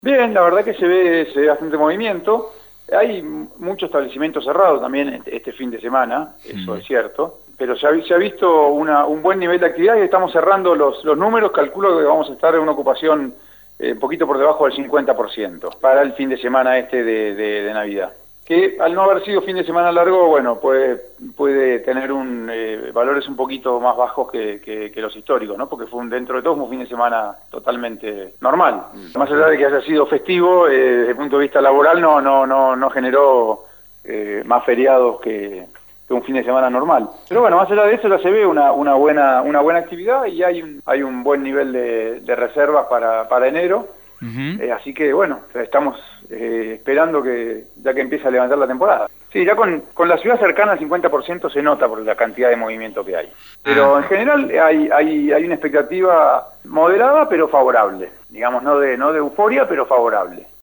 Bien, la verdad que se ve bastante movimiento. Hay muchos establecimientos cerrados también este fin de semana, eso Mm. es cierto, pero se ha visto un buen nivel de actividad y estamos cerrando los números. Calculo que vamos a estar en una ocupación un poquito por debajo del 50% para el fin de semana de Navidad. Que al no haber sido fin de semana largo, bueno, puede tener valores un poquito más bajos que los históricos, ¿no? Porque dentro de todo fue un fin de semana totalmente normal. Más allá Ujú. de que haya sido festivo, desde el punto de vista laboral no generó más feriados que un fin de semana normal. Pero bueno, más allá de eso ya se ve una buena actividad y hay un buen nivel de reservas para enero. Ujú. Así que bueno, estamos esperando ya que empiece a levantar la temporada. Sí, ya con la ciudad cercana al 50% se nota por la cantidad de movimiento que hay. Pero en Ajá. general hay una expectativa moderada pero favorable. Digamos, no de euforia, pero favorable.